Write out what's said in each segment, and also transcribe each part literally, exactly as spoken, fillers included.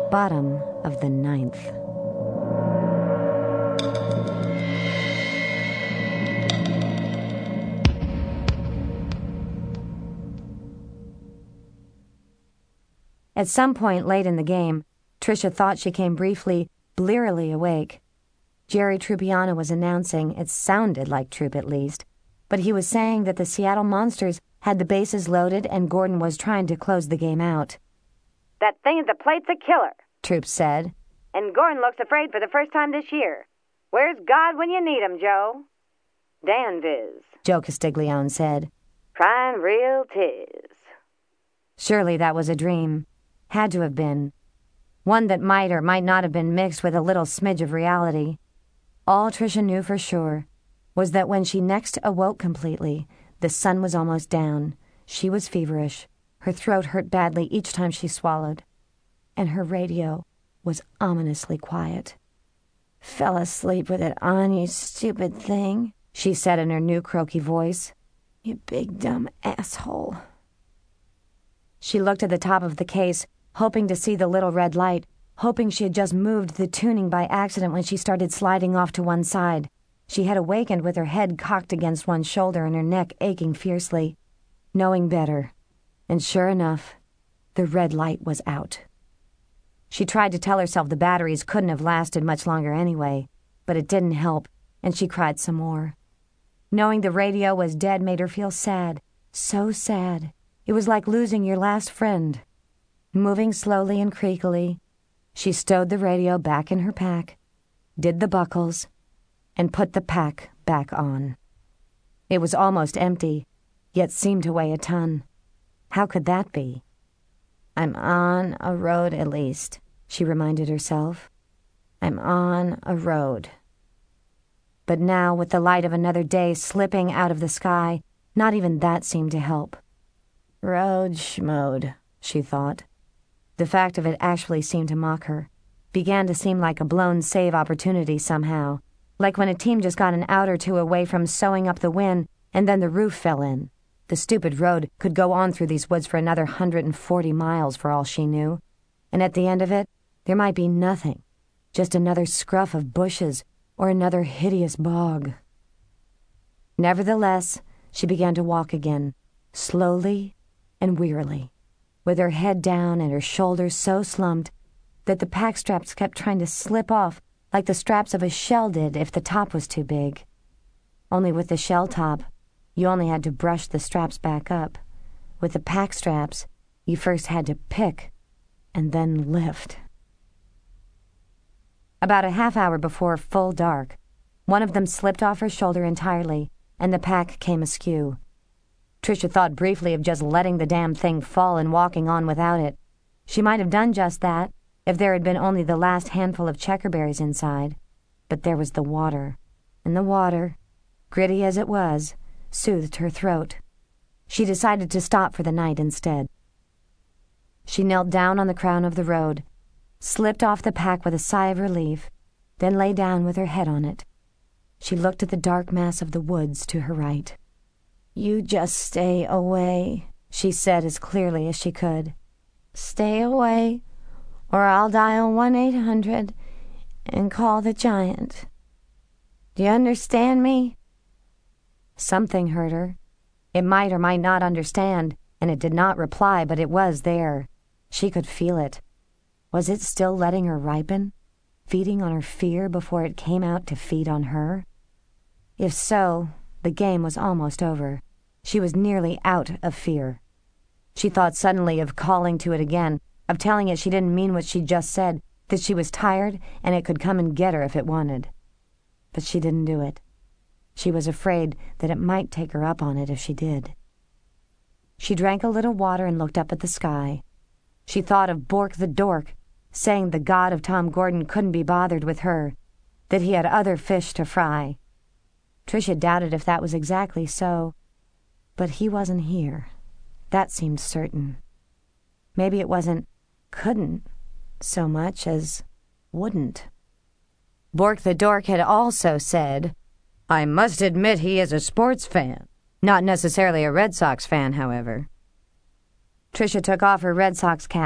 Bottom of the ninth. At some point late in the game, Tricia thought she came briefly, blearily awake. Jerry Trupiano was announcing, it sounded like Troop at least, but he was saying that the Seattle Monsters had the bases loaded and Gordon was trying to close the game out. "That thing at the plate's a killer," Troop said. "And Gordon looks afraid for the first time this year. Where's God when you need him, Joe?" "Danviz," Joe Castiglione said. "Crying real tears." Surely that was a dream. Had to have been. One that might or might not have been mixed with a little smidge of reality. All Tricia knew for sure was that when she next awoke completely, the sun was almost down. She was feverish. Her throat hurt badly each time she swallowed. And her radio was ominously quiet. "Fell asleep with it on, you stupid thing," she said in her new croaky voice. "You big dumb asshole." She looked at the top of the case, hoping to see the little red light, hoping she had just moved the tuning by accident when she started sliding off to one side. She had awakened with her head cocked against one shoulder and her neck aching fiercely, knowing better. And sure enough, the red light was out. She tried to tell herself the batteries couldn't have lasted much longer anyway, but it didn't help, and she cried some more. Knowing the radio was dead made her feel sad, so sad. It was like losing your last friend. Moving slowly and creakily, she stowed the radio back in her pack, did the buckles, and put the pack back on. It was almost empty, yet seemed to weigh a ton. How could that be? "I'm on a road at least," she reminded herself. "I'm on a road." But now, with the light of another day slipping out of the sky, not even that seemed to help. "Road schmode," she thought. The fact of it actually seemed to mock her. Began to seem like a blown save opportunity somehow. Like when a team just got an out or two away from sewing up the win, and then the roof fell in. The stupid road could go on through these woods for another hundred and forty miles for all she knew. And at the end of it, there might be nothing. Just another scruff of bushes or another hideous bog. Nevertheless, she began to walk again, slowly and wearily, with her head down and her shoulders so slumped that the pack straps kept trying to slip off like the straps of a shell did if the top was too big. Only with the shell top, you only had to brush the straps back up. With the pack straps, you first had to pick and then lift. About a half hour before full dark, one of them slipped off her shoulder entirely, and the pack came askew. Tricia thought briefly of just letting the damn thing fall and walking on without it. She might have done just that if there had been only the last handful of checkerberries inside. But there was the water, and the water, gritty as it was, soothed her throat. She decided to stop for the night instead. She knelt down on the crown of the road, slipped off the pack with a sigh of relief, then lay down with her head on it. She looked at the dark mass of the woods to her right. "You just stay away," she said as clearly as she could. "Stay away, or I'll dial one eight hundred and call the giant. Do you understand me?" Something hurt her. It might or might not understand, and it did not reply, but it was there. She could feel it. Was it still letting her ripen, feeding on her fear before it came out to feed on her? If so, the game was almost over. She was nearly out of fear. She thought suddenly of calling to it again, of telling it she didn't mean what she'd just said, that she was tired and it could come and get her if it wanted. But she didn't do it. She was afraid that it might take her up on it if she did. She drank a little water and looked up at the sky. She thought of Bork the Dork, saying the god of Tom Gordon couldn't be bothered with her, that he had other fish to fry. Tricia doubted if that was exactly so, but he wasn't here. That seemed certain. Maybe it wasn't couldn't so much as wouldn't. Bork the Dork had also said, "I must admit he is a sports fan. Not necessarily a Red Sox fan, however." Tricia took off her Red Sox cap,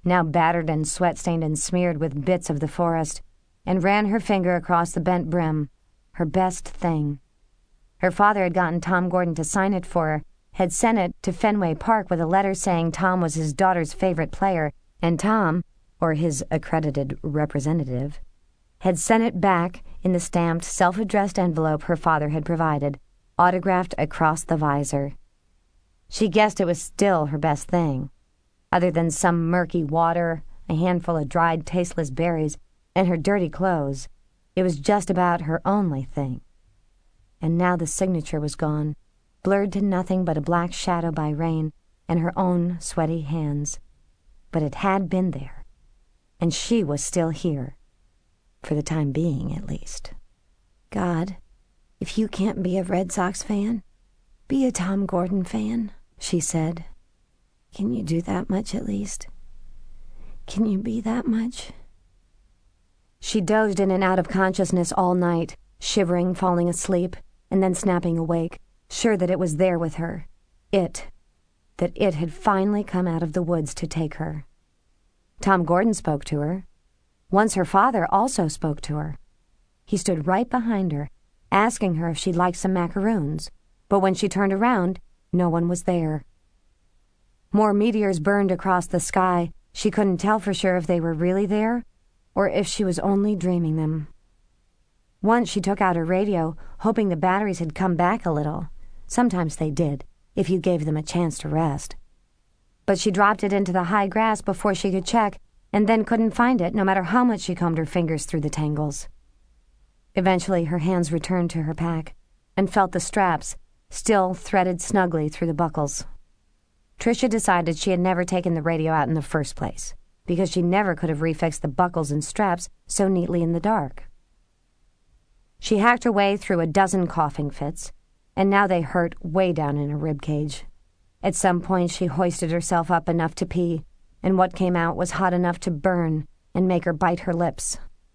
now battered and sweat-stained and smeared with bits of the forest, and ran her finger across the bent brim. Her best thing. Her father had gotten Tom Gordon to sign it for her, had sent it to Fenway Park with a letter saying Tom was his daughter's favorite player, and Tom, or his accredited representative, had sent it back in the stamped, self-addressed envelope her father had provided, autographed across the visor. She guessed it was still her best thing. Other than some murky water, a handful of dried, tasteless berries, and her dirty clothes, it was just about her only thing. And now the signature was gone, blurred to nothing but a black shadow by rain and her own sweaty hands. But it had been there, and she was still here, for the time being at least. God, if you can't be a Red Sox fan, be a Tom Gordon fan, she said. Can you do that much at least? Can you be that much? She dozed in and out of consciousness all night, shivering, falling asleep, and then snapping awake, sure that it was there with her. It. That it had finally come out of the woods to take her. Tom Gordon spoke to her. Once her father also spoke to her. He stood right behind her, asking her if she'd like some macaroons, but when she turned around, no one was there. More meteors burned across the sky. She couldn't tell for sure if they were really there, or if she was only dreaming them. Once she took out her radio, hoping the batteries had come back a little. Sometimes they did, if you gave them a chance to rest. But she dropped it into the high grass before she could check, and then couldn't find it no matter how much she combed her fingers through the tangles. Eventually her hands returned to her pack, and felt the straps, still threaded snugly through the buckles. Tricia decided she had never taken the radio out in the first place, because she never could have refixed the buckles and straps so neatly in the dark. She hacked her way through a dozen coughing fits, and now they hurt way down in her ribcage. At some point she hoisted herself up enough to pee, and what came out was hot enough to burn and make her bite her lips.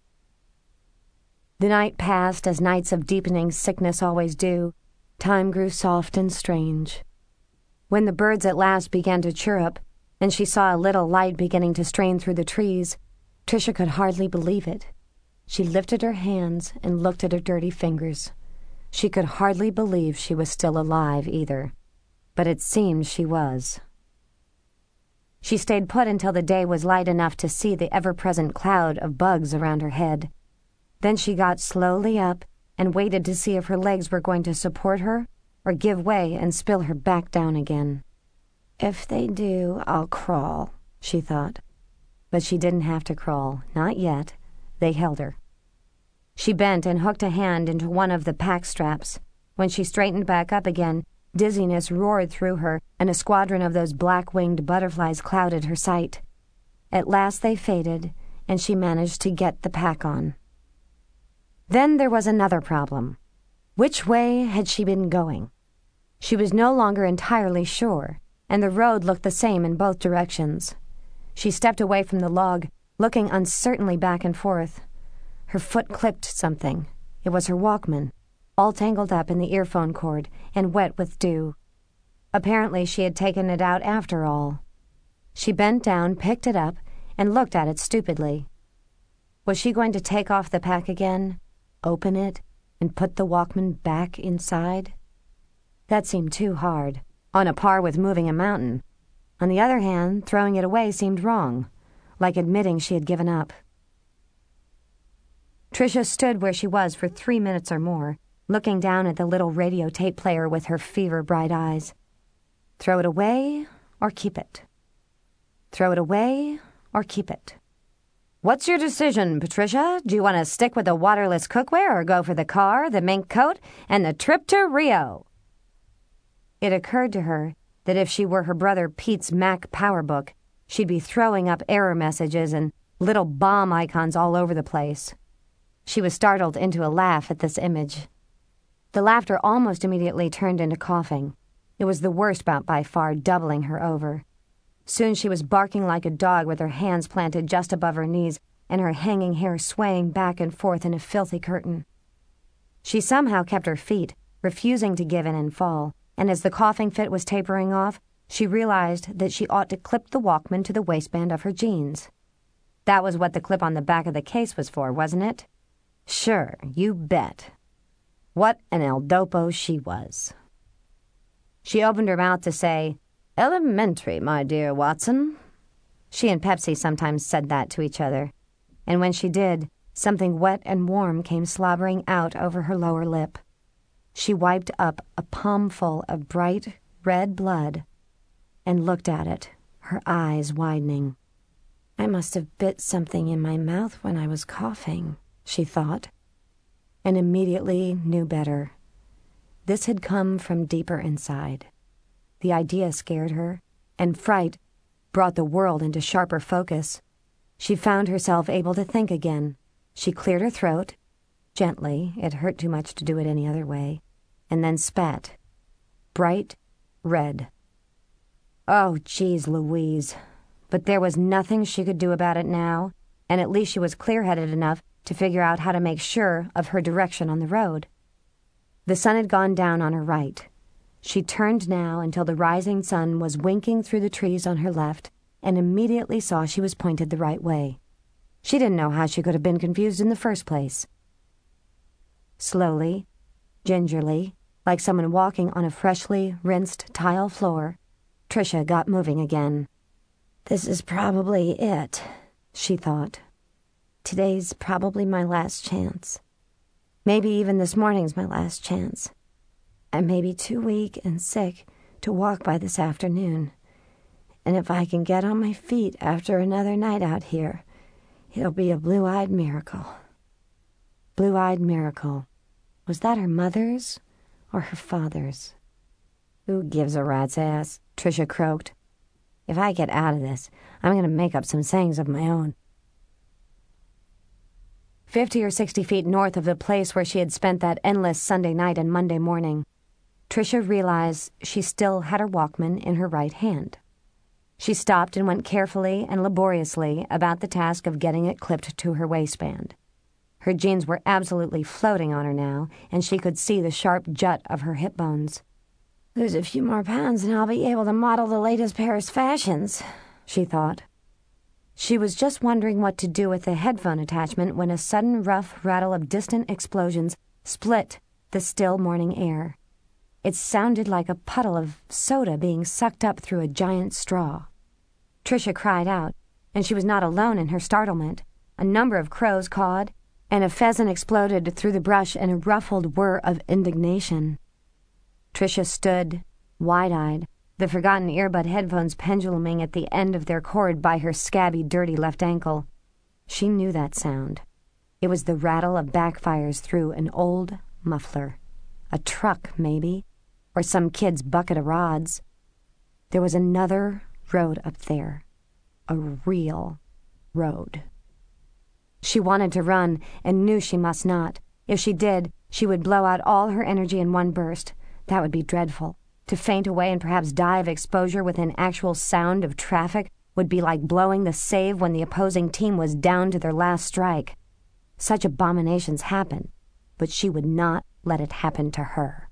The night passed as nights of deepening sickness always do. Time grew soft and strange. When the birds at last began to chirrup, and she saw a little light beginning to strain through the trees, Tricia could hardly believe it. She lifted her hands and looked at her dirty fingers. She could hardly believe she was still alive, either. But it seemed she was. She stayed put until the day was light enough to see the ever-present cloud of bugs around her head. Then she got slowly up and waited to see if her legs were going to support her or give way and spill her back down again. If they do, I'll crawl, she thought. But she didn't have to crawl, not yet. They held her. She bent and hooked a hand into one of the pack straps. When she straightened back up again, dizziness roared through her, and a squadron of those black-winged butterflies clouded her sight. At last they faded, and she managed to get the pack on. Then there was another problem. Which way had she been going? She was no longer entirely sure, and the road looked the same in both directions. She stepped away from the log, looking uncertainly back and forth. Her foot clipped something. It was her Walkman, all tangled up in the earphone cord and wet with dew. Apparently she had taken it out after all. She bent down, picked it up, and looked at it stupidly. Was she going to take off the pack again, open it, and put the Walkman back inside? That seemed too hard, on a par with moving a mountain. On the other hand, throwing it away seemed wrong, like admitting she had given up. Tricia stood where she was for three minutes or more, looking down at the little radio tape player with her fever-bright eyes. Throw it away or keep it? Throw it away or keep it? What's your decision, Patricia? Do you want to stick with the waterless cookware or go for the car, the mink coat, and the trip to Rio? It occurred to her that if she were her brother Pete's Mac PowerBook, she'd be throwing up error messages and little bomb icons all over the place. She was startled into a laugh at this image. The laughter almost immediately turned into coughing. It was the worst bout by far, doubling her over. Soon she was barking like a dog with her hands planted just above her knees and her hanging hair swaying back and forth in a filthy curtain. She somehow kept her feet, refusing to give in and fall, and as the coughing fit was tapering off, She realized that she ought to clip the Walkman to the waistband of her jeans. That was what the clip on the back of the case was for, wasn't it? Sure, you bet. What an El Dopo she was. She opened her mouth to say, "Elementary, my dear Watson." She and Pepsi sometimes said that to each other, and when she did, something wet and warm came slobbering out over her lower lip. She wiped up a palmful of bright red blood and looked at it, her eyes widening. "I must have bit something in my mouth when I was coughing," she thought, and immediately knew better. This had come from deeper inside. The idea scared her, and fright brought the world into sharper focus. She found herself able to think again. She cleared her throat, gently, it hurt too much to do it any other way, and then spat. Bright red. Oh, geez Louise. But there was nothing she could do about it now, and at least she was clear-headed enough to figure out how to make sure of her direction on the road. The sun had gone down on her right. She turned now until the rising sun was winking through the trees on her left, and immediately saw she was pointed the right way. She didn't know how she could have been confused in the first place. Slowly, gingerly, like someone walking on a freshly rinsed tile floor, Tricia got moving again. "This is probably it," she thought. "Today's probably my last chance. Maybe even this morning's my last chance. I may be too weak and sick to walk by this afternoon. And if I can get on my feet after another night out here, it'll be a blue-eyed miracle." Blue-eyed miracle. Was that her mother's or her father's? Who gives a rat's ass? Tricia croaked. If I get out of this, I'm going to make up some sayings of my own. Fifty or sixty feet north of the place where she had spent that endless Sunday night and Monday morning, Tricia realized she still had her Walkman in her right hand. She stopped and went carefully and laboriously about the task of getting it clipped to her waistband. Her jeans were absolutely floating on her now, and she could see the sharp jut of her hip bones. "Lose a few more pounds and I'll be able to model the latest Paris fashions," she thought. She was just wondering what to do with the headphone attachment when a sudden rough rattle of distant explosions split the still morning air. It sounded like a puddle of soda being sucked up through a giant straw. Tricia cried out, and she was not alone in her startlement. A number of crows cawed, and a pheasant exploded through the brush in a ruffled whir of indignation. Tricia stood, wide-eyed, the forgotten earbud headphones penduluming at the end of their cord by her scabby, dirty left ankle. She knew that sound. It was the rattle of backfires through an old muffler. A truck, maybe, or some kid's bucket of rods. There was another road up there. A real road. She wanted to run and knew she must not. If she did, she would blow out all her energy in one burst. That would be dreadful. To faint away and perhaps die of exposure within actual sound of traffic would be like blowing the save when the opposing team was down to their last strike. Such abominations happen, but she would not let it happen to her.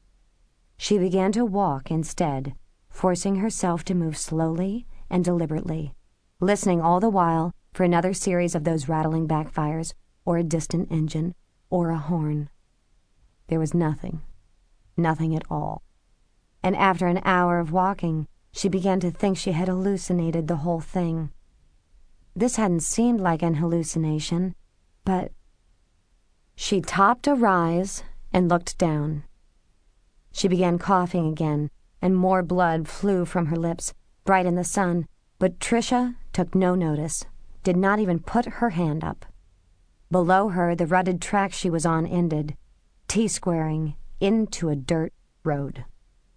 She began to walk instead, forcing herself to move slowly and deliberately, listening all the while for another series of those rattling backfires, or a distant engine, or a horn. There was nothing, nothing at all. And after an hour of walking, she began to think she had hallucinated the whole thing. This hadn't seemed like an hallucination, but... She topped a rise and looked down. She began coughing again, and more blood flew from her lips, bright in the sun, but Tricia took no notice, did not even put her hand up. Below her, the rutted track she was on ended, T-squaring into a dirt road.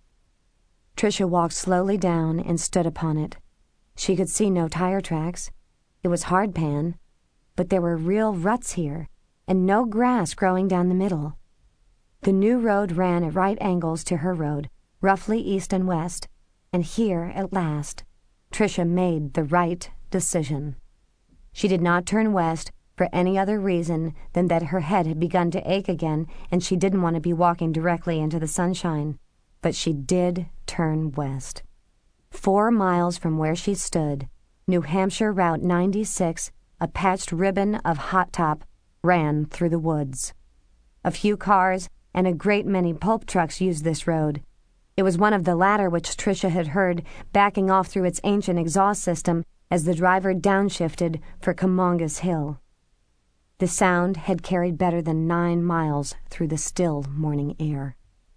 Tricia walked slowly down and stood upon it. She could see no tire tracks. It was hardpan, but there were real ruts here, and no grass growing down the middle. The new road ran at right angles to her road, roughly east and west, and here, at last, Tricia made the right decision. She did not turn west for any other reason than that her head had begun to ache again, and she didn't want to be walking directly into the sunshine. But she did turn west. Four miles from where she stood, New Hampshire Route ninety-six, a patched ribbon of hot top, ran through the woods. A few cars and a great many pulp trucks used this road. It was one of the latter which Tricia had heard backing off through its ancient exhaust system as the driver downshifted for Camongus Hill. The sound had carried better than nine miles through the still morning air.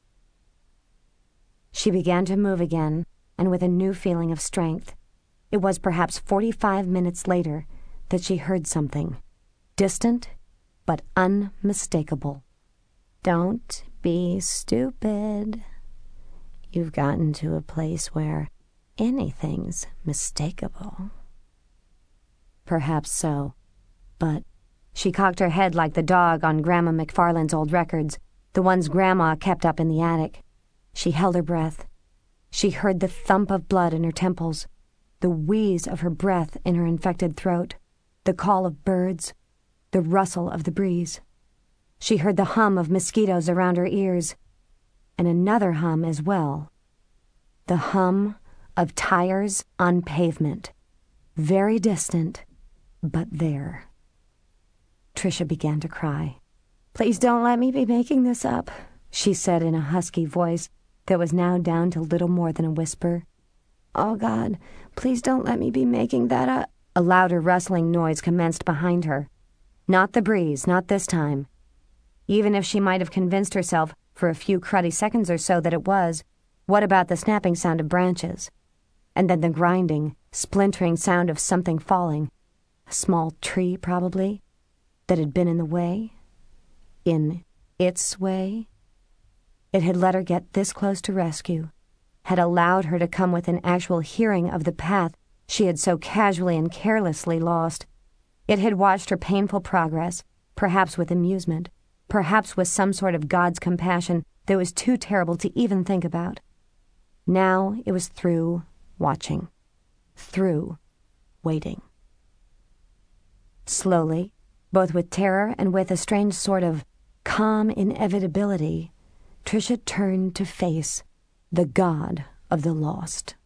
She began to move again, and with a new feeling of strength. It was perhaps forty-five minutes later that she heard something, distant but unmistakable. "Don't be stupid. You've gotten to a place where anything's mistakable." Perhaps so, but she cocked her head like the dog on Grandma McFarland's old records, the ones Grandma kept up in the attic. She held her breath. She heard the thump of blood in her temples, the wheeze of her breath in her infected throat, the call of birds, the rustle of the breeze. She heard the hum of mosquitoes around her ears, and another hum as well, the hum of tires on pavement, very distant, but there. Tricia began to cry. "Please don't let me be making this up," she said in a husky voice that was now down to little more than a whisper. "Oh, God, please don't let me be making that up." A louder rustling noise commenced behind her. Not the breeze, not this time. Even if she might have convinced herself for a few cruddy seconds or so that it was, what about the snapping sound of branches? And then the grinding, splintering sound of something falling. A small tree, probably, that had been in the way. In its way. It had let her get this close to rescue, had allowed her to come within actual hearing of the path she had so casually and carelessly lost. It had watched her painful progress, perhaps with amusement, perhaps with some sort of God's compassion that was too terrible to even think about. Now it was through watching, through waiting. Slowly, both with terror and with a strange sort of calm inevitability, Tricia turned to face the God of the lost.